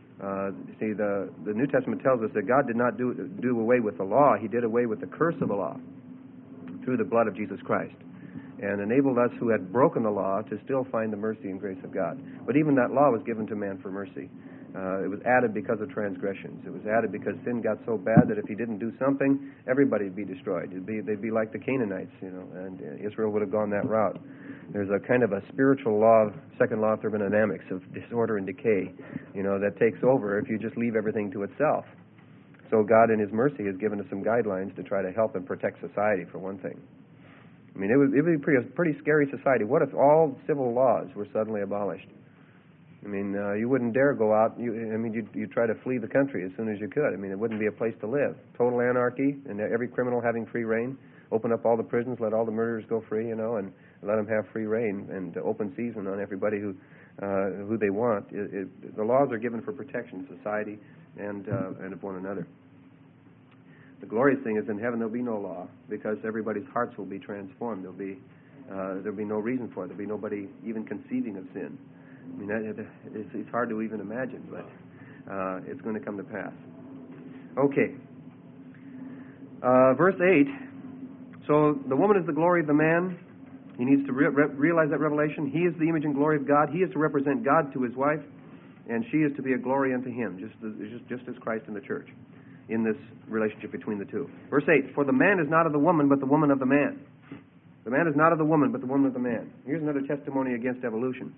See, the New Testament tells us that God did not do away with the law. He did away with the curse of the law through the blood of Jesus Christ, and enabled us who had broken the law to still find the mercy and grace of God. But even that law was given to man for mercy. It was added because of transgressions. It was added because sin got so bad that if he didn't do something, everybody would be destroyed. They'd be like the Canaanites, and Israel would have gone that route. There's a kind of a spiritual law, second law of thermodynamics, of disorder and decay, that takes over if you just leave everything to itself. So God in His mercy has given us some guidelines to try to help and protect society, for one thing. It would be a pretty scary society. What if all civil laws were suddenly abolished? You wouldn't dare go out. You'd try to flee the country as soon as you could. It wouldn't be a place to live. Total anarchy, and every criminal having free reign. Open up all the prisons, let all the murderers go free, and let them have free reign and open season on everybody who they want. The laws are given for protection of society and of one another. The glorious thing is in heaven there'll be no law, because everybody's hearts will be transformed. There'll be no reason for it. There'll be nobody even conceiving of sin. It's hard to even imagine, but it's going to come to pass. Okay. Verse 8. So the woman is the glory of the man. He needs to realize that revelation. He is the image and glory of God. He is to represent God to his wife, and she is to be a glory unto him, just as Christ in the church, in this relationship between the two. Verse 8. For the man is not of the woman, but the woman of the man. The man is not of the woman, but the woman of the man. Here's another testimony against evolution.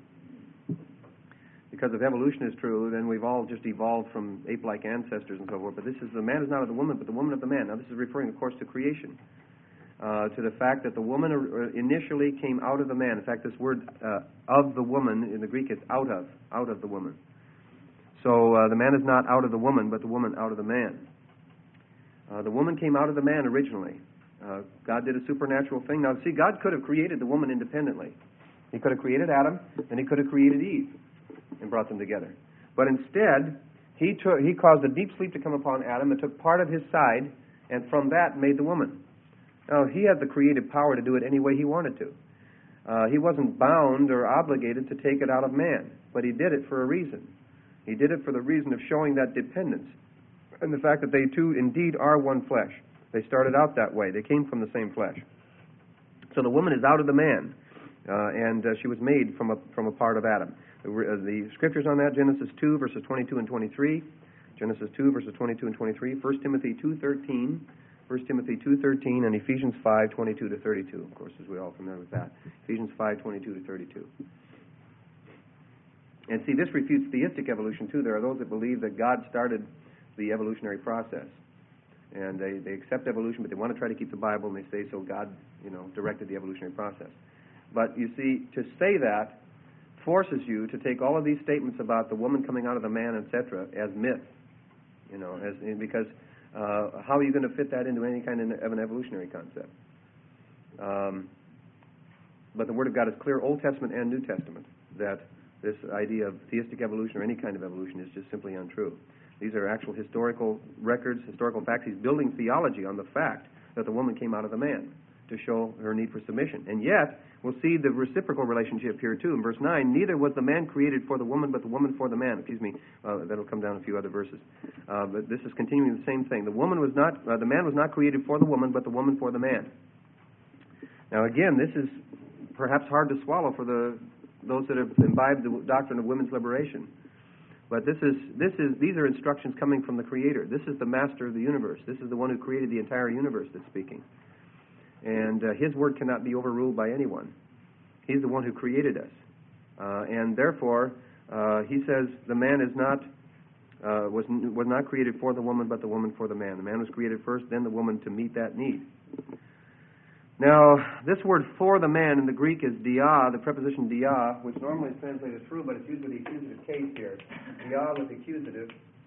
Because if evolution is true, then we've all just evolved from ape-like ancestors and so forth. But this is, the man is not of the woman, but the woman of the man. Now this is referring, of course, to creation. To the fact that the woman initially came out of the man. In fact, this word of the woman in the Greek is out of the woman. So the man is not out of the woman, but the woman out of the man. The woman came out of the man originally. God did a supernatural thing. Now, see, God could have created the woman independently. He could have created Adam, and He could have created Eve and brought them together. But instead, He caused a deep sleep to come upon Adam and took part of his side, and from that made the woman. Now, He had the creative power to do it any way He wanted to. He wasn't bound or obligated to take it out of man, but He did it for a reason. He did it for the reason of showing that dependence and the fact that they two indeed are one flesh. They started out that way. They came from the same flesh. So the woman is out of the man, and she was made from a part of Adam. The scriptures on that, Genesis 2, verses 22 and 23, Genesis 2, verses 22 and 23, 1 Timothy 2:13, 1 Timothy 2:13 and Ephesians 5:22 to 32. Of course, as we're all familiar with that. Ephesians 5:22 to 32. And see, this refutes theistic evolution, too. There are those that believe that God started the evolutionary process. And they accept evolution, but they want to try to keep the Bible, and they say, so God, directed the evolutionary process. But you see, to say that forces you to take all of these statements about the woman coming out of the man, etc., as myth. Because how are you going to fit that into any kind of an evolutionary concept? But the Word of God is clear, Old Testament and New Testament, that this idea of theistic evolution or any kind of evolution is just simply untrue. These are actual historical records, historical facts. He's building theology on the fact that the woman came out of the man to show her need for submission. And yet, we'll see the reciprocal relationship here too. In verse 9, neither was the man created for the woman, but the woman for the man. Excuse me, that'll come down a few other verses. But this is continuing the same thing. The man was not created for the woman, but the woman for the man. Now again, this is perhaps hard to swallow for those that have imbibed the doctrine of women's liberation. But these are instructions coming from the Creator. This is the master of the universe. This is the one who created the entire universe that's speaking. And His word cannot be overruled by anyone. He's the one who created us. And therefore, He says the man was not created for the woman, but the woman for the man. The man was created first, then the woman to meet that need. Now, this word for the man in the Greek is dia, the preposition dia, which normally is translated through, but it's used with the accusative case here. Dia with the accusative.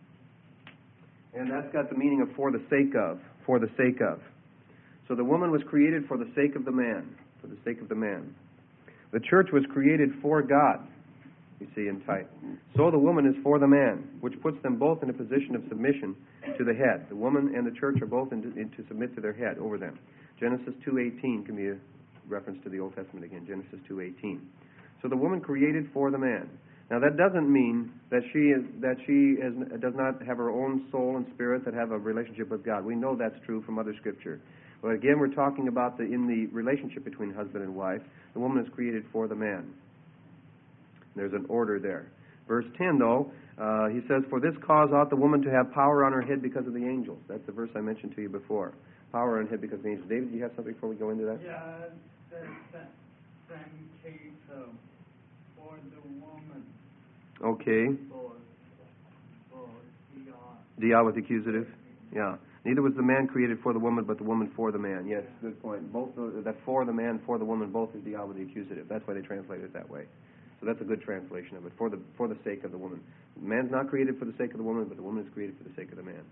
And that's got the meaning of for the sake of, for the sake of. So the woman was created for the sake of the man, for the sake of the man. The church was created for God, you see in type. So the woman is for the man, which puts them both in a position of submission to the head. The woman and the church are both to submit to their head over them. Genesis 2:18 can be a reference to the Old Testament again, Genesis 2:18. So the woman created for the man. Now that doesn't mean that she does not have her own soul and spirit that have a relationship with God. We know that's true from other Scripture. But again, we're talking about in the relationship between husband and wife, the woman is created for the man. There's an order there. Verse 10, though, he says, for this cause ought the woman to have power on her head because of the angels. That's the verse I mentioned to you before. Power on her head because of the angels. David, do you have something before we go into that? Yeah, the same case for the woman. Okay. For Dia with accusative. Yeah. Neither was the man created for the woman, but the woman for the man. Yes, good point. Both that for the man, for the woman, both is dia with the accusative. That's why they translate it that way. So that's a good translation of it. For the sake of the woman. The man's not created for the sake of the woman, but the woman is created for the sake of the man.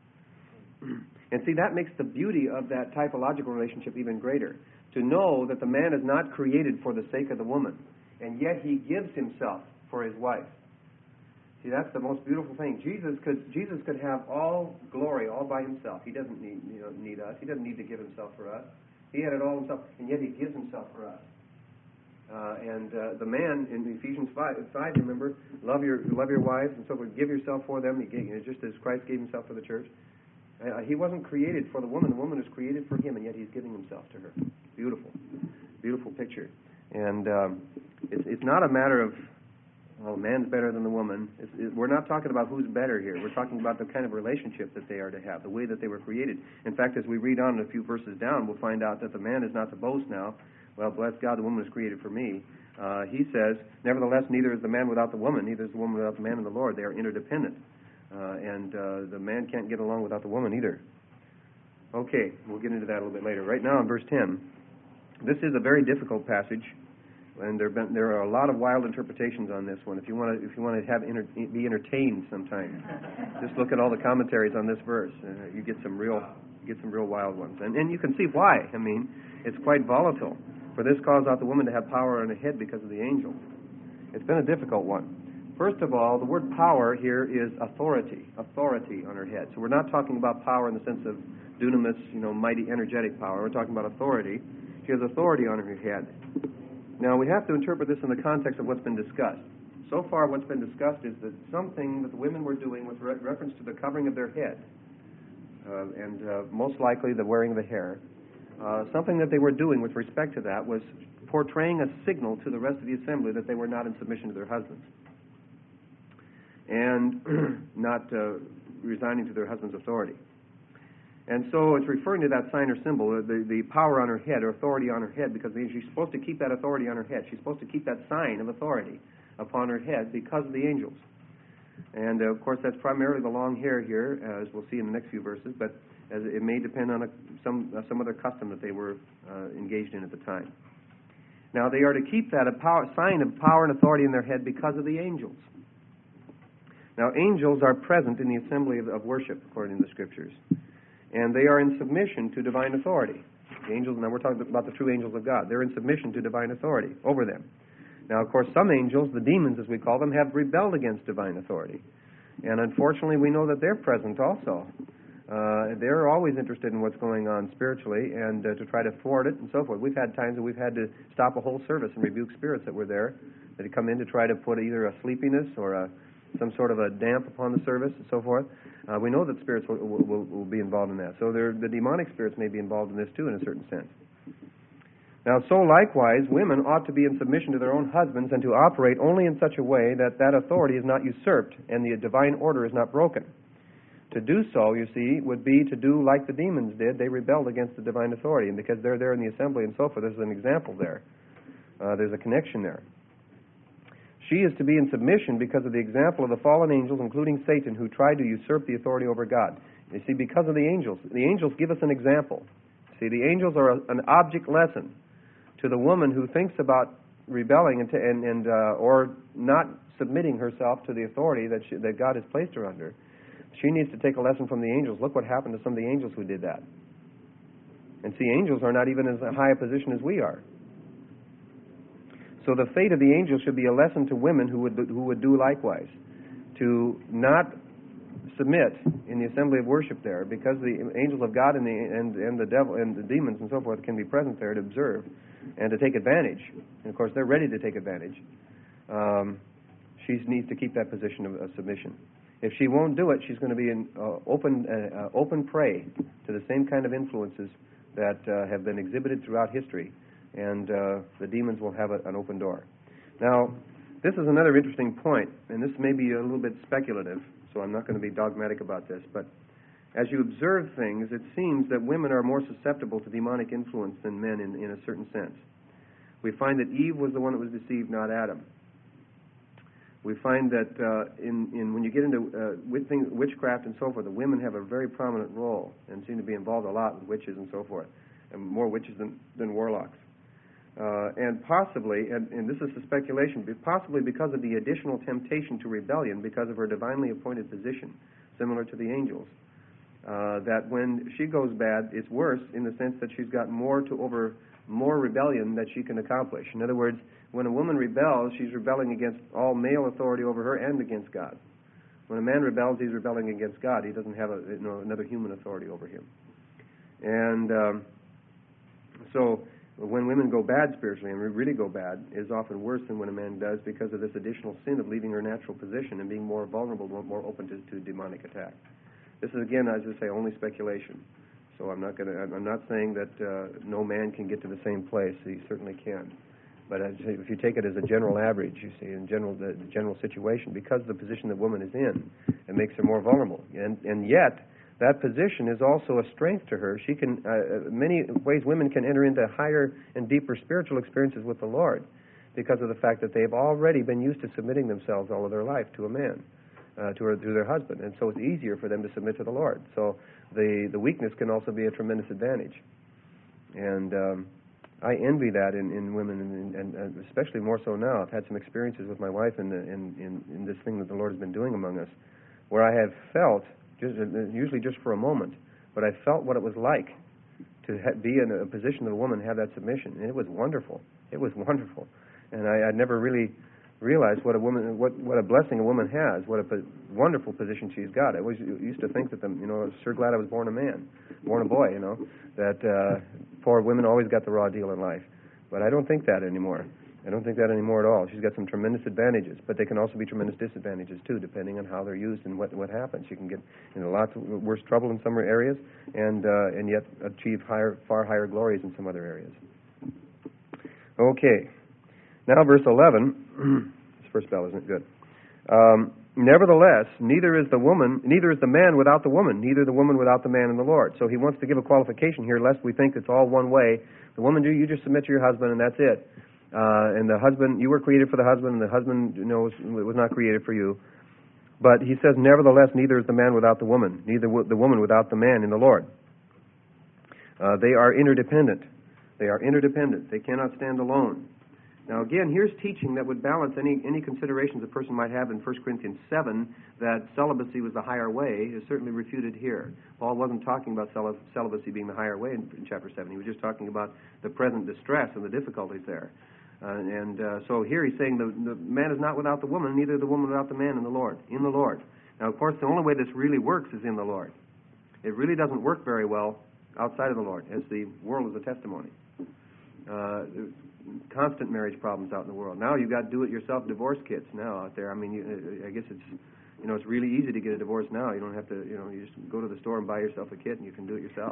And see, that makes the beauty of that typological relationship even greater. To know that the man is not created for the sake of the woman, and yet he gives himself for his wife. See, that's the most beautiful thing. Jesus could have all glory all by himself. He doesn't need us. He doesn't need to give himself for us. He had it all himself, and yet he gives himself for us. The man in Ephesians 5, remember, love your wives, and so forth. Give yourself for them. Just as Christ gave himself for the church. He wasn't created for the woman. The woman was created for him, and yet he's giving himself to her. Beautiful. Beautiful picture. And it's not a matter of, man's better than the woman. We're not talking about who's better here. We're talking about the kind of relationship that they are to have, the way that they were created. In fact, as we read on a few verses down, we'll find out that the man is not to boast now. Well, bless God, the woman was created for me. He says, nevertheless, neither is the man without the woman, neither is the woman without the man in the Lord. They are interdependent. And the man can't get along without the woman either. Okay, we'll get into that a little bit later. Right now in verse 10, this is a very difficult passage, and there are a lot of wild interpretations on this one. If you want to be entertained sometime, just look at all the commentaries on this verse. You get some real wild ones, and you can see why. I mean, it's quite volatile. For this cause ought the woman to have power on her head because of the angels. It's been a difficult one. First of all, the word power here is authority on her head. So we're not talking about power in the sense of dunamis, mighty, energetic power. We're talking about authority. She has authority on her head. Now, we have to interpret this in the context of what's been discussed. So far, what's been discussed is that something that the women were doing with reference to the covering of their head, and most likely the wearing of the hair, something that they were doing with respect to that was portraying a signal to the rest of the assembly that they were not in submission to their husbands, and not resigning to their husband's authority. And so it's referring to that sign or symbol, the power on her head, or authority on her head, because she's supposed to keep that authority on her head. She's supposed to keep that sign of authority upon her head because of the angels. And, of course, that's primarily the long hair here, as we'll see in the next few verses, but as it may depend on some other custom that they were engaged in at the time. Now, they are to keep that sign of power and authority in their head because of the angels. Now, angels are present in the assembly of worship, according to the Scriptures, and they are in submission to divine authority. The angels, now we're talking about the true angels of God. They're in submission to divine authority over them. Now, of course, some angels, the demons as we call them, have rebelled against divine authority. And unfortunately, we know that they're present also. They're always interested in what's going on spiritually and to try to thwart it and so forth. We've had times that we've had to stop a whole service and rebuke spirits that were there, that had come in to try to put either a sleepiness or some sort of a damp upon the service and so forth. We know that spirits will be involved in that. So the demonic spirits may be involved in this too in a certain sense. Now, so likewise, women ought to be in submission to their own husbands and to operate only in such a way that that authority is not usurped and the divine order is not broken. To do so, you see, would be to do like the demons did. They rebelled against the divine authority, and because they're there in the assembly and so forth, there's an example there. There's a connection there. She is to be in submission because of the example of the fallen angels, including Satan, who tried to usurp the authority over God. You see, because of the angels give us an example. See, the angels are an object lesson to the woman who thinks about rebelling or not submitting herself to the authority that God has placed her under. She needs to take a lesson from the angels. Look what happened to some of the angels who did that. And see, angels are not even as high a position as we are. So the fate of the angels should be a lesson to women who would do likewise, to not submit in the assembly of worship there, because the angels of God and the devil and the demons and so forth can be present there to observe and to take advantage. And of course, they're ready to take advantage. She needs to keep that position of submission. If she won't do it, she's going to be an open prey to the same kind of influences that have been exhibited throughout history, and the demons will have an open door. Now, this is another interesting point, and this may be a little bit speculative, so I'm not going to be dogmatic about this, but as you observe things, it seems that women are more susceptible to demonic influence than men in a certain sense. We find that Eve was the one that was deceived, not Adam. We find that when you get into witchcraft and so forth, the women have a very prominent role and seem to be involved a lot with witches and so forth, and more witches than warlocks. And possibly, and this is a speculation, but possibly because of the additional temptation to rebellion because of her divinely appointed position, similar to the angels, that when she goes bad, it's worse in the sense that she's got more rebellion that she can accomplish. In other words, when a woman rebels, she's rebelling against all male authority over her and against God. When a man rebels, he's rebelling against God. He doesn't have another human authority over him. And so when women go bad spiritually, and really go bad, is often worse than when a man does because of this additional sin of leaving her natural position and being more vulnerable, more open to demonic attack. This is, again, as I say, only speculation. So I'm not saying that no man can get to the same place. He certainly can. But if you take it as a general average, you see, in the general situation, because of the position the woman is in, it makes her more vulnerable. And yet, that position is also a strength to her. She can, many ways, women can enter into higher and deeper spiritual experiences with the Lord because of the fact that they've already been used to submitting themselves all of their life to a man, to their husband. And so it's easier for them to submit to the Lord. So the weakness can also be a tremendous advantage. And I envy that in women, and especially more so now. I've had some experiences with my wife in this thing that the Lord has been doing among us, where I have felt, usually just for a moment, but I felt what it was like to be in a position of a woman, have that submission. And it was wonderful. It was wonderful. And I'd never really realized what a blessing a woman has, what a wonderful position she's got. I always used to think that, I was sure glad I was born a boy, that poor women always got the raw deal in life. But I don't think that anymore. I don't think that anymore at all. She's got some tremendous advantages, but they can also be tremendous disadvantages too, depending on how they're used and what happens. You can get lots of worse trouble in some areas, and yet achieve far higher glories in some other areas. Okay, now verse 11. This first bell isn't good. Nevertheless, neither is the man without the woman, neither the woman without the man in the Lord. So he wants to give a qualification here, lest we think it's all one way. The woman, you just submit to your husband, and that's it. And the husband, you were created for the husband, and the husband, was not created for you. But he says, nevertheless, neither is the man without the woman, neither the woman without the man in the Lord. They are interdependent. They are interdependent. They cannot stand alone. Now, again, here's teaching that would balance any considerations a person might have in 1 Corinthians 7, that celibacy was the higher way, is certainly refuted here. Paul wasn't talking about celibacy being the higher way in chapter 7. He was just talking about the present distress and the difficulties there. So here he's saying the man is not without the woman, neither the woman without the man in the Lord. Now, of course, the only way this really works is in the Lord. It really doesn't work very well outside of the Lord, as the world is a testimony. Constant marriage problems out in the world. Now you've got do-it-yourself divorce kits now out there. I mean, I guess it's it's really easy to get a divorce now. You don't have to, you just go to the store and buy yourself a kit and you can do it yourself.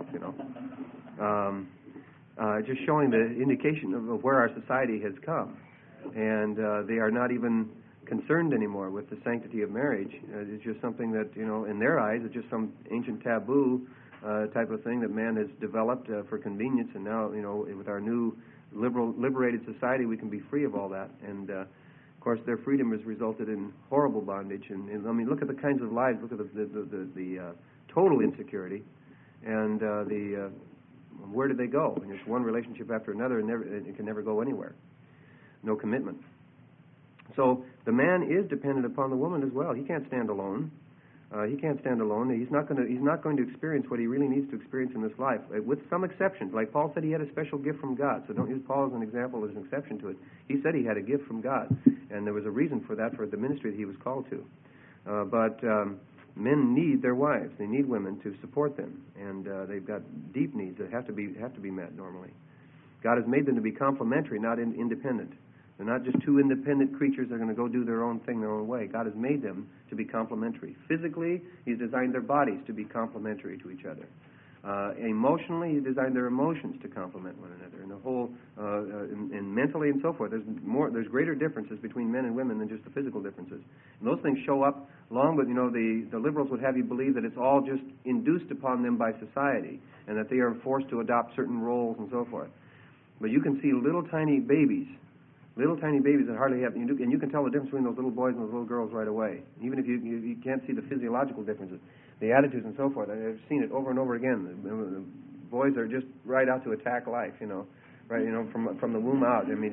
Just showing the indication of where our society has come, and they are not even concerned anymore with the sanctity of marriage. It's just something that in their eyes, it's just some ancient taboo type of thing that man has developed for convenience, and now with our new liberated society, we can be free of all that. And of course, their freedom has resulted in horrible bondage. And I mean, look at the kinds of lives. Look at the total insecurity, and where do they go? And it's one relationship after another, and it can never go anywhere. No commitment. So the man is dependent upon the woman as well. He can't stand alone. He can't stand alone. He's not going to experience what he really needs to experience in this life, with some exceptions. Like Paul said, he had a special gift from God. So don't use Paul as an example, as an exception to it. He said he had a gift from God, and there was a reason for that, for the ministry that he was called to. But men need their wives. They need women to support them, and they've got deep needs that have to be met normally. God has made them to be complementary, not independent. They're not just two independent creatures that are going to go do their own thing their own way. God has made them to be complementary. Physically, He's designed their bodies to be complementary to each other. Emotionally, He designed their emotions to complement one another. And the whole, and mentally and so forth, there's greater differences between men and women than just the physical differences. And those things show up along with, the liberals would have you believe that it's all just induced upon them by society, and that they are forced to adopt certain roles and so forth. But you can see little tiny babies that hardly have, and you can tell the difference between those little boys and those little girls right away. Even if you can't see the physiological differences, the attitudes and so forth. I've seen it over and over again. The boys are just right out to attack life, from the womb out. I mean,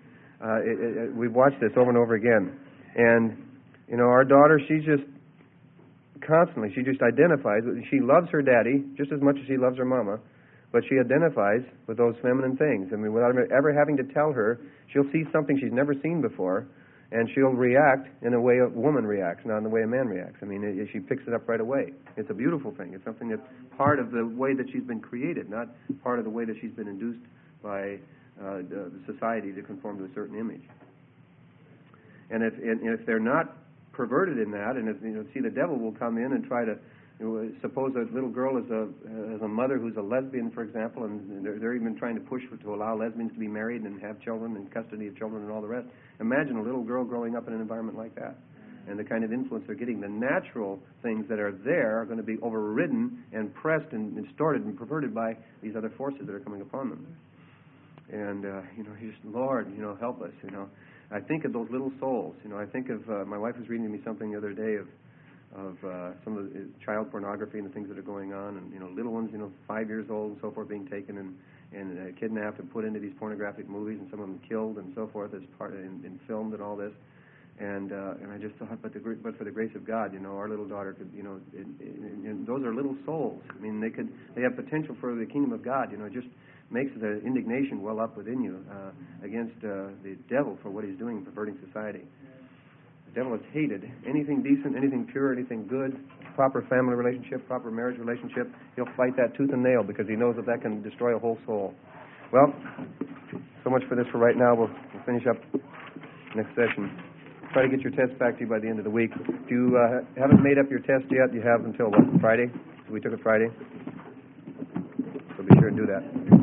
we've watched this over and over again. And, our daughter, she just identifies, she loves her daddy just as much as she loves her mama, but she identifies with those feminine things. I mean, without ever having to tell her, she'll see something she's never seen before, and she'll react in a way a woman reacts, not in the way a man reacts. I mean, she picks it up right away. It's a beautiful thing. It's something that's part of the way that she's been created, not part of the way that she's been induced by the society to conform to a certain image. And if they're not perverted in that, and see, the devil will come in and try to, suppose a little girl is a mother who's a lesbian, for example, and they're even trying to push to allow lesbians to be married and have children and custody of children and all the rest. Imagine a little girl growing up in an environment like that, and the kind of influence they're getting. The natural things that are there are going to be overridden and pressed and distorted and perverted by these other forces that are coming upon them. And just, Lord, help us. I think of those little souls. I think of my wife was reading to me something the other day of some of the child pornography and the things that are going on, and little ones, 5 years old and so forth, being taken and kidnapped and put into these pornographic movies, and some of them killed and so forth as part and filmed and all this. And I just thought, but for the grace of God, our little daughter could, and those are little souls. I mean, they have potential for the kingdom of God. It just makes the indignation well up within you against the devil for what he's doing, perverting society. The devil has hated anything decent, anything pure, anything good, proper family relationship, proper marriage relationship. He'll fight that tooth and nail because he knows that can destroy a whole soul. Well, so much for this for right now. We'll finish up next session. Try to get your test back to you by the end of the week. If you haven't made up your test yet, you have until, Friday? We took it Friday. So be sure and do that.